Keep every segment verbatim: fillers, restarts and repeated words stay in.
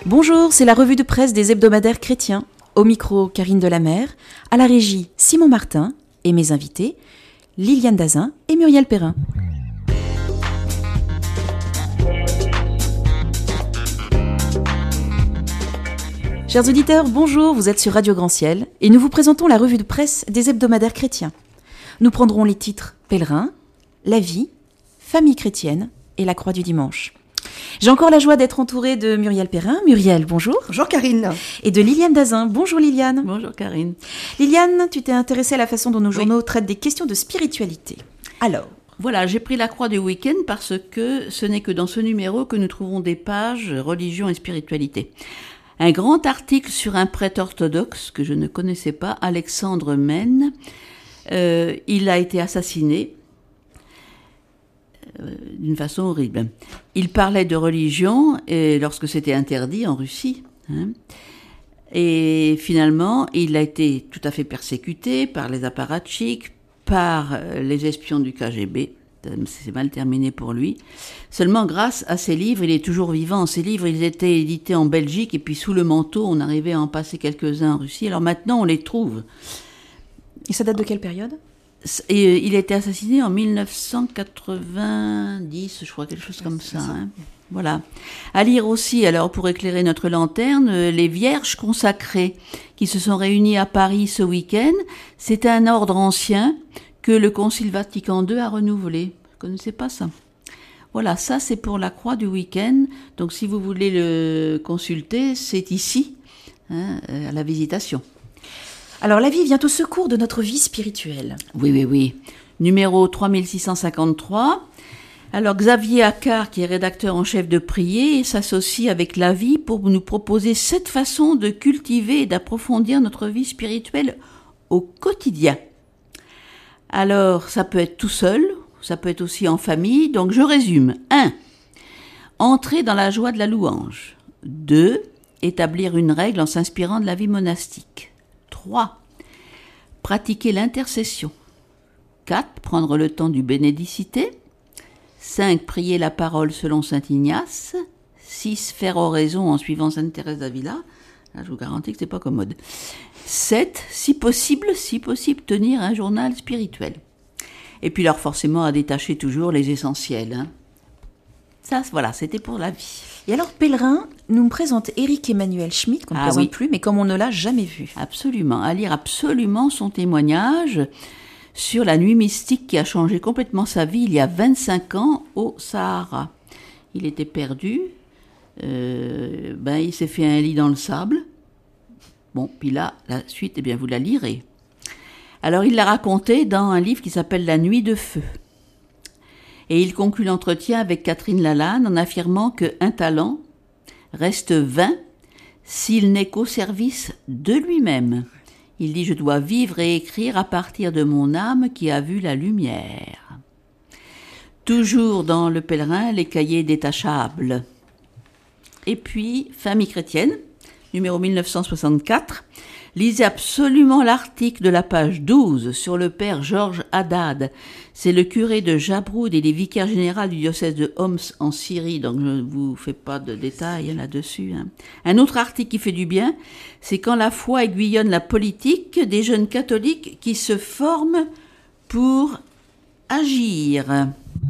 Bonjour, c'est la revue de presse des hebdomadaires chrétiens. Au micro, Karine Delamer, à la régie, Simon Martin et mes invités, Liliane Dazin et Muriel Perrin. Chers auditeurs, bonjour, vous êtes sur Radio Grand Ciel et nous vous présentons la revue de presse des hebdomadaires chrétiens. Nous prendrons les titres Pèlerin, La vie, Famille chrétienne et La croix du dimanche. J'ai encore la joie d'être entourée de Muriel Perrin. Muriel, bonjour. Bonjour Karine. Et de Liliane Dazin. Bonjour Liliane. Bonjour Karine. Liliane, tu t'es intéressée à la façon dont nos journaux oui. traitent des questions de spiritualité. Alors Voilà, j'ai pris la croix du week-end parce que ce n'est que dans ce numéro que nous trouvons des pages religion et spiritualité. Un grand article sur un prêtre orthodoxe que je ne connaissais pas, Alexandre Mène. Euh, il a été assassiné euh, d'une façon horrible. Il parlait de religion et lorsque c'était interdit en Russie. Hein, et finalement, il a été tout à fait persécuté par les apparatchiks, par les espions du K G B. C'est mal terminé pour lui. Seulement, grâce à ses livres, il est toujours vivant. Ces livres, ils étaient édités en Belgique et puis sous le manteau, on arrivait à en passer quelques-uns en Russie. Alors maintenant, on les trouve. Et ça date de quelle période ? Et il a été assassiné en dix-neuf cent quatre-vingt-dix, je crois, quelque chose comme ça. Hein. Voilà. À lire aussi, alors pour éclairer notre lanterne, les Vierges consacrées qui se sont réunies à Paris ce week-end. C'est un ordre ancien que le Concile Vatican deux a renouvelé. Je ne connaissais pas ça. Voilà, ça c'est pour la croix du week-end. Donc si vous voulez le consulter, c'est ici, hein, à la Visitation. Alors la vie vient au secours de notre vie spirituelle. Oui, oui, oui. Numéro trois mille six cent cinquante-trois. Alors Xavier Accard, qui est rédacteur en chef de Prier, s'associe avec La Vie pour nous proposer sept façons de cultiver et d'approfondir notre vie spirituelle au quotidien. Alors, ça peut être tout seul, ça peut être aussi en famille. Donc, je résume. un. Entrer dans la joie de la louange. deux. Établir une règle en s'inspirant de la vie monastique. trois. Pratiquer l'intercession. quatre. Prendre le temps du bénédicité. cinq. Prier la parole selon saint Ignace. six. Faire oraison en suivant sainte Thérèse d'Avila. Là, je vous garantis que c'est pas commode. sept. Si possible, si possible, tenir un journal spirituel. Et puis alors forcément à détacher toujours les essentiels. Hein. Ça, voilà, c'était pour la vie. Et alors Pèlerin nous présente Éric Emmanuel Schmitt, qu'on ne ah, présente oui. plus, mais comme on ne l'a jamais vu. Absolument, à lire absolument son témoignage sur la nuit mystique qui a changé complètement sa vie il y a vingt-cinq ans au Sahara. Il était perdu, euh, ben, il s'est fait un lit dans le sable. Bon, puis là, la suite, eh bien, vous la lirez. Alors, il l'a raconté dans un livre qui s'appelle La nuit de feu. Et il conclut l'entretien avec Catherine Lalanne en affirmant qu'un talent reste vain s'il n'est qu'au service de lui-même. Il dit « Je dois vivre et écrire à partir de mon âme qui a vu la lumière. » Toujours dans Le Pèlerin, les cahiers détachables. Et puis, Famille chrétienne. Numéro mille neuf cent soixante-quatre, lisez absolument l'article de la page douze sur le père Georges Haddad. C'est le curé de Jabroud et les vicaires général du diocèse de Homs en Syrie, donc je ne vous fais pas de détails là-dessus. Hein. Un autre article qui fait du bien, c'est quand la foi aiguillonne la politique des jeunes catholiques qui se forment pour agir.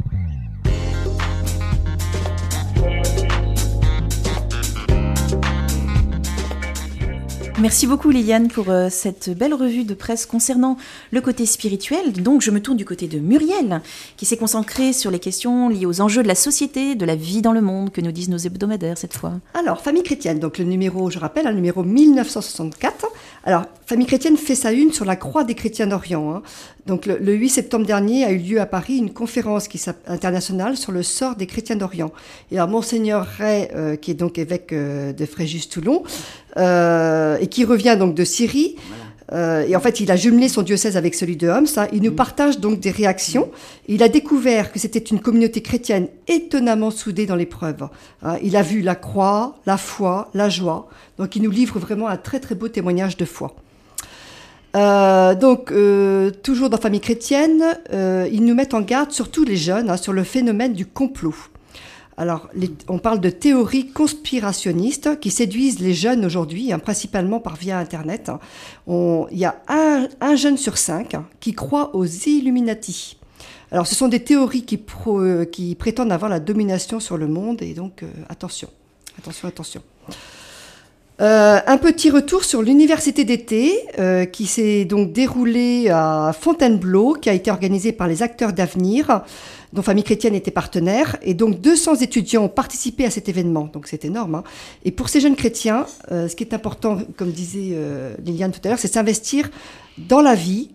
Merci beaucoup Liliane pour euh, cette belle revue de presse concernant le côté spirituel. Donc je me tourne du côté de Muriel, qui s'est concentrée sur les questions liées aux enjeux de la société, de la vie dans le monde, que nous disent nos hebdomadaires cette fois. Alors, Famille chrétienne, donc le numéro, je rappelle, un numéro mille neuf cent soixante-quatre. Alors, Famille chrétienne fait sa une sur la croix des chrétiens d'Orient. Hein. Donc le, le huit septembre dernier a eu lieu à Paris une conférence qui internationale sur le sort des chrétiens d'Orient. Et alors Monseigneur Ray, euh, qui est donc évêque euh, de Fréjus-Toulon, euh, et qui revient donc de Syrie, voilà. euh, et en fait il a jumelé son diocèse avec celui de Homs, hein. Il nous mmh. partage donc des réactions. Il a découvert que c'était une communauté chrétienne étonnamment soudée dans l'épreuve. Hein. Il a vu la croix, la foi, la joie. Donc il nous livre vraiment un très très beau témoignage de foi. Euh, donc, euh, toujours dans Famille chrétienne, euh, ils nous mettent en garde, surtout les jeunes, hein, sur le phénomène du complot. Alors, les, on parle de théories conspirationnistes qui séduisent les jeunes aujourd'hui, hein, principalement par via Internet. On, il y a un, un jeune sur cinq hein, qui croit aux Illuminati. Alors, ce sont des théories qui, pro, euh, qui prétendent avoir la domination sur le monde, et donc, euh, attention, attention, attention. Euh, un petit retour sur l'université d'été euh, qui s'est donc déroulée à Fontainebleau, qui a été organisée par les acteurs d'avenir, dont Famille Chrétienne était partenaire. Et donc deux cents étudiants ont participé à cet événement, donc c'est énorme. Hein. Et pour ces jeunes chrétiens, euh, ce qui est important, comme disait euh, Liliane tout à l'heure, c'est s'investir dans la vie.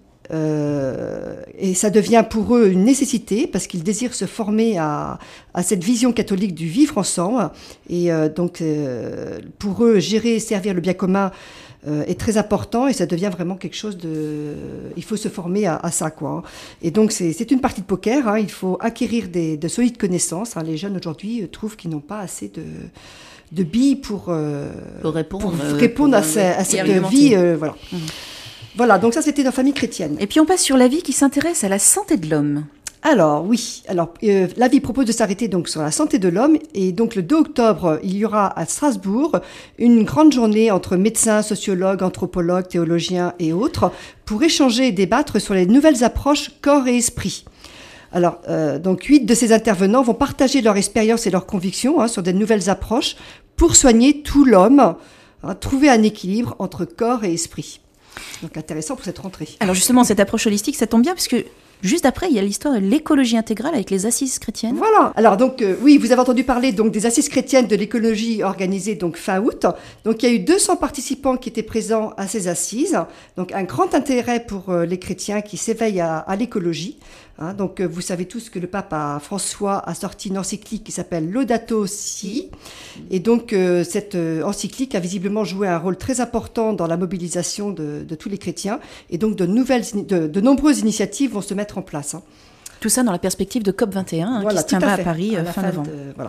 Euh, et ça devient pour eux une nécessité parce qu'ils désirent se former à, à cette vision catholique du vivre ensemble. Et euh, donc, euh, pour eux, gérer et servir le bien commun euh, est très important et ça devient vraiment quelque chose de... Il faut se former à, à ça, quoi. Et donc, c'est, c'est une partie de poker. Hein. Il faut acquérir des, de solides connaissances. Hein. Les jeunes, aujourd'hui, trouvent qu'ils n'ont pas assez de... de billes pour, euh, pour répondre, pour euh, répondre pour, à, ce, à cette argumenter. vie. Euh, voilà. Mmh. Voilà, donc ça c'était dans Famille Chrétienne. Et puis on passe sur la vie qui s'intéresse à la santé de l'homme. Alors oui, alors euh, la vie propose de s'arrêter donc sur la santé de l'homme et donc le deux octobre, il y aura à Strasbourg une grande journée entre médecins, sociologues, anthropologues, théologiens et autres pour échanger et débattre sur les nouvelles approches corps et esprit. Alors, euh, donc huit de ces intervenants vont partager leur expérience et leurs convictions hein, sur des nouvelles approches pour soigner tout l'homme, hein, trouver un équilibre entre corps et esprit. Donc intéressant pour cette rentrée. Alors justement, cette approche holistique, ça tombe bien parce que juste après, il y a l'histoire de l'écologie intégrale avec les assises chrétiennes. Voilà. Alors donc euh, oui, vous avez entendu parler donc des assises chrétiennes de l'écologie organisées donc fin août. Donc il y a eu deux cents participants qui étaient présents à ces assises. Donc un grand intérêt pour euh, les chrétiens qui s'éveillent à, à l'écologie. Hein, donc euh, vous savez tous que le pape a, François a sorti une encyclique qui s'appelle Laudato Si. Et donc euh, cette euh, encyclique a visiblement joué un rôle très important dans la mobilisation de, de tous les chrétiens. Et donc de nouvelles, de, de nombreuses initiatives vont se mettre en place. Hein. Tout ça dans la perspective de COP vingt et un, hein, voilà, qui se tiendra à, à Paris à fin novembre. De, voilà.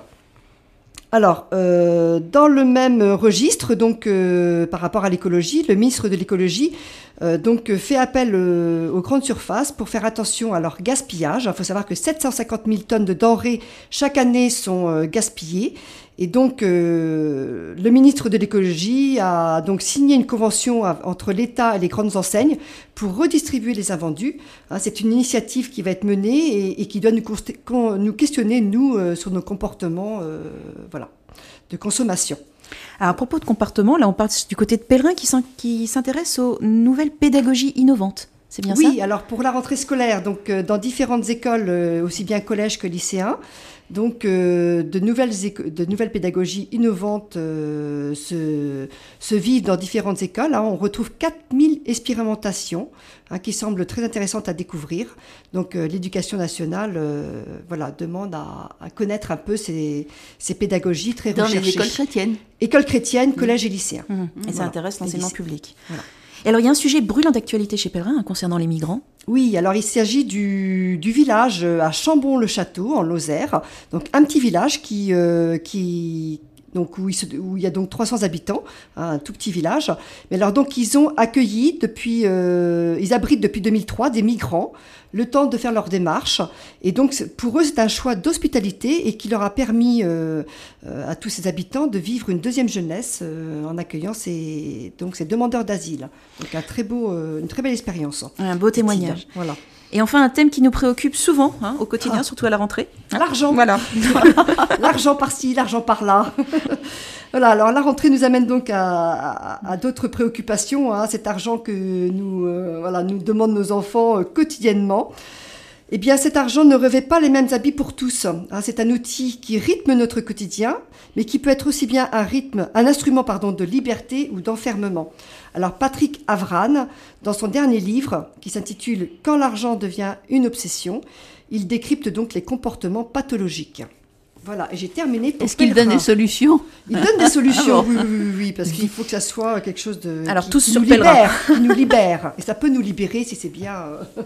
Alors, euh, dans le même registre, donc euh, par rapport à l'écologie, le ministre de l'écologie euh, donc fait appel euh, aux grandes surfaces pour faire attention à leur gaspillage. Il faut savoir que sept cent cinquante mille tonnes de denrées chaque année sont euh, gaspillées. Et donc, euh, le ministre de l'écologie a donc signé une convention à, entre l'État et les grandes enseignes pour redistribuer les invendus. Hein, c'est une initiative qui va être menée et, et qui doit nous, con, nous questionner, nous, euh, sur nos comportements euh, voilà, de consommation. Alors, à propos de comportement, là, on parle du côté de Pellerin qui, qui s'intéresse aux nouvelles pédagogies innovantes. C'est bien oui, ça ? Oui, alors pour la rentrée scolaire, donc euh, dans différentes écoles, euh, aussi bien collèges que lycéens, donc euh, de, nouvelles éco- de nouvelles pédagogies innovantes euh, se, se vivent dans différentes écoles. Hein. On retrouve quatre mille expérimentations hein, qui semblent très intéressantes à découvrir. Donc euh, l'éducation nationale euh, voilà, demande à, à connaître un peu ces, ces pédagogies très dans recherchées. Dans les écoles chrétiennes. Écoles chrétiennes, collèges mmh. et lycéens. Mmh. Et voilà. ça intéresse l'enseignement public. Voilà. Et alors, il y a un sujet brûlant d'actualité chez Pellerin hein, concernant les migrants. Oui, alors il s'agit du, du village à Chambon-le-Château, en Lozère. Donc un petit village qui, euh, qui, donc où, il se, où il y a donc trois cents habitants, hein, un tout petit village. Mais alors donc ils ont accueilli depuis, euh, ils abritent depuis deux mille trois des migrants, le temps de faire leur démarche. Et donc pour eux c'est un choix d'hospitalité et qui leur a permis euh, euh, à tous ces habitants de vivre une deuxième jeunesse euh, en accueillant ces, donc ces demandeurs d'asile. Donc un très beau, euh, une très belle expérience. Un beau témoignage. Voilà. Et enfin, un thème qui nous préoccupe souvent hein, au quotidien, ah. surtout à la rentrée. Hein l'argent. Voilà. L'argent par-ci, l'argent par-là. Voilà, alors la rentrée nous amène donc à, à, à d'autres préoccupations. Hein, cet argent que nous, euh, voilà, nous demandent nos enfants euh, quotidiennement. Eh bien, cet argent ne revêt pas les mêmes habits pour tous. Hein, c'est un outil qui rythme notre quotidien, mais qui peut être aussi bien un rythme, un instrument pardon, de liberté ou d'enfermement. Alors, Patrick Avran, dans son dernier livre, qui s'intitule « Quand l'argent devient une obsession », il décrypte donc les comportements pathologiques. Voilà, et j'ai terminé pour Est-ce qu'il donne des solutions ? Il donne des solutions, ah bon. oui, oui, oui, oui, parce qu'il faut que ça soit quelque chose de Alors, qui, tous qui sur nous libère, qui nous libère. Et ça peut nous libérer si c'est bien. Euh...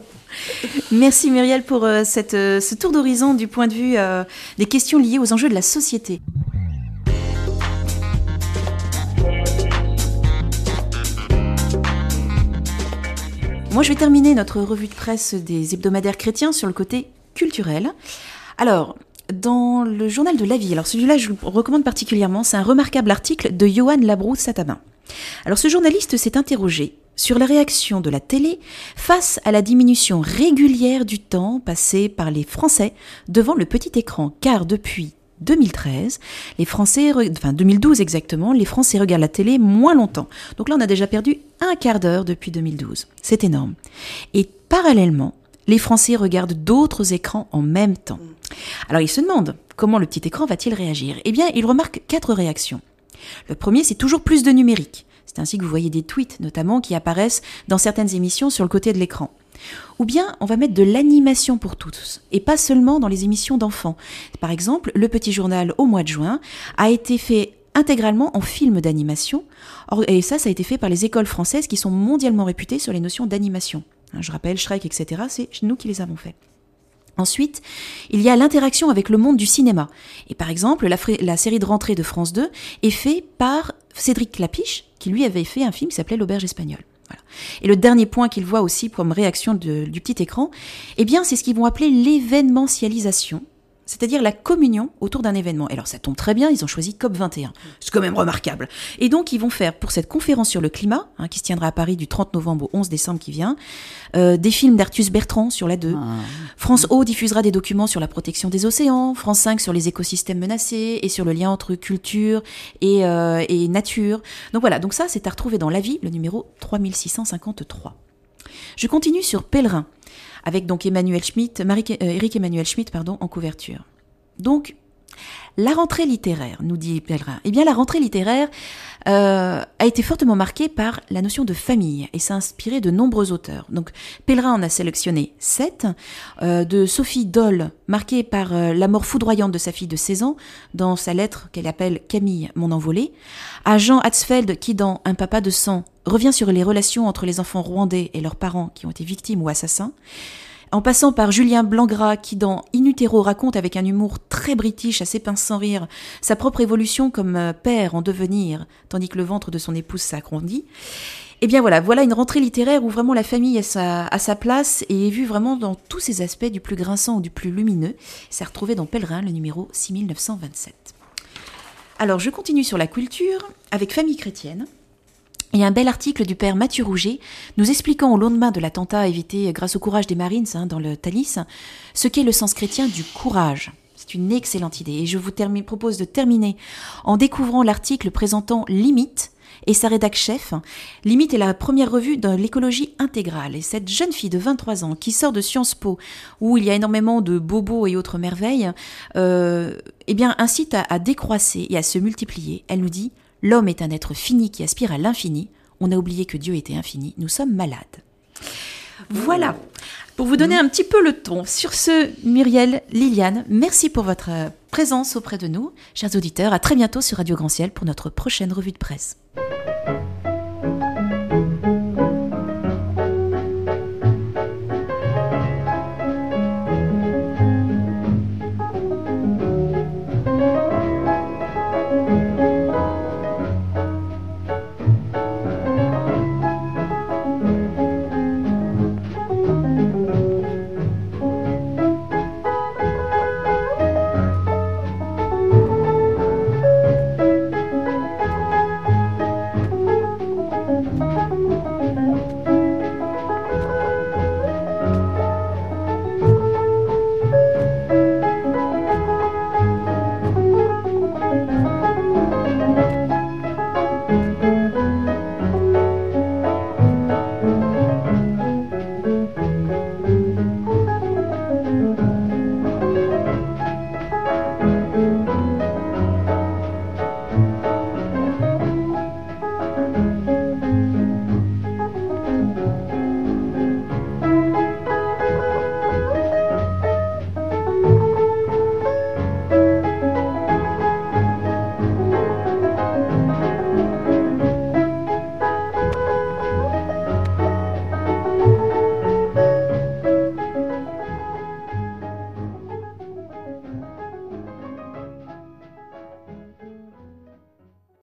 Merci Muriel pour euh, cette, euh, ce tour d'horizon du point de vue euh, des questions liées aux enjeux de la société. Moi, je vais terminer notre revue de presse des hebdomadaires chrétiens sur le côté culturel. Alors, dans le journal de La Vie. Alors celui-là, je le recommande particulièrement. C'est un remarquable article de Johan Labrousse-Satabin. Alors ce journaliste s'est interrogé sur la réaction de la télé face à la diminution régulière du temps passé par les Français devant le petit écran. Car depuis deux mille treize, les Français, enfin deux mille douze exactement, les Français regardent la télé moins longtemps. Donc là, on a déjà perdu un quart d'heure depuis deux mille douze. C'est énorme. Et parallèlement, les Français regardent d'autres écrans en même temps. Alors ils se demandent comment le petit écran va-t-il réagir ? Eh bien, ils remarquent quatre réactions. Le premier, c'est toujours plus de numérique. C'est ainsi que vous voyez des tweets, notamment, qui apparaissent dans certaines émissions sur le côté de l'écran. Ou bien, on va mettre de l'animation pour tous, et pas seulement dans les émissions d'enfants. Par exemple, Le Petit Journal, au mois de juin, a été fait intégralement en film d'animation, et ça, ça a été fait par les écoles françaises qui sont mondialement réputées sur les notions d'animation. Je rappelle, Shrek, et cetera, c'est nous qui les avons faits. Ensuite, il y a l'interaction avec le monde du cinéma. Et par exemple, la, fr- la série de rentrée de France deux est faite par Cédric Clapiche, qui lui avait fait un film qui s'appelait L'Auberge espagnole. Voilà. Et le dernier point qu'ils voient aussi comme réaction de, du petit écran, eh bien, c'est ce qu'ils vont appeler l'événementialisation, c'est-à-dire la communion autour d'un événement. Et alors ça tombe très bien, ils ont choisi C O P vingt et un. C'est quand même remarquable. Et donc ils vont faire, pour cette conférence sur le climat, hein, qui se tiendra à Paris du trente novembre au onze décembre qui vient, euh, des films d'Artus Bertrand sur la deux. Ah. France O diffusera des documents sur la protection des océans, France cinq sur les écosystèmes menacés et sur le lien entre culture et, euh, et nature. Donc voilà, donc ça c'est à retrouver dans La Vie, le numéro trois mille six cent cinquante-trois. Je continue sur Pèlerin, avec donc Emmanuel Schmitt, Marie, euh, Éric Emmanuel Schmitt, pardon, en couverture. Donc, la rentrée littéraire, nous dit Pèlerin. Eh bien, la rentrée littéraire euh, a été fortement marquée par la notion de famille et s'est inspirée de nombreux auteurs. Donc, Pèlerin en a sélectionné sept, euh, de Sophie Doll, marquée par euh, la mort foudroyante de sa fille de seize ans, dans sa lettre qu'elle appelle Camille, mon envolée, à Jean Hatzfeld, qui dans Un papa de sang revient sur les relations entre les enfants rwandais et leurs parents qui ont été victimes ou assassins, en passant par Julien Blangras qui dans In Utero raconte avec un humour très british, assez pince sans rire, sa propre évolution comme père en devenir, tandis que le ventre de son épouse s'agrandit. Eh bien voilà, voilà une rentrée littéraire où vraiment la famille a sa, a sa place et est vue vraiment dans tous ses aspects, du plus grinçant au du plus lumineux. C'est retrouvé dans Pèlerin, le numéro six mille neuf cent vingt-sept. Alors je continue sur la culture avec Famille chrétienne. Et un bel article du père Mathieu Rouget nous expliquant au lendemain de l'attentat évité grâce au courage des Marines hein, dans le Thalys, ce qu'est le sens chrétien du courage. C'est une excellente idée et je vous termine, propose de terminer en découvrant l'article présentant Limite et sa rédac chef. Limite est la première revue de l'écologie intégrale et cette jeune fille de vingt-trois ans qui sort de Sciences Po où il y a énormément de bobos et autres merveilles, euh, eh bien incite à, à décroisser et à se multiplier. Elle nous dit: l'homme est un être fini qui aspire à l'infini. On a oublié que Dieu était infini. Nous sommes malades. Voilà, pour vous donner un petit peu le ton. Sur ce, Muriel, Liliane, merci pour votre présence auprès de nous. Chers auditeurs, à très bientôt sur Radio Grand Ciel pour notre prochaine revue de presse.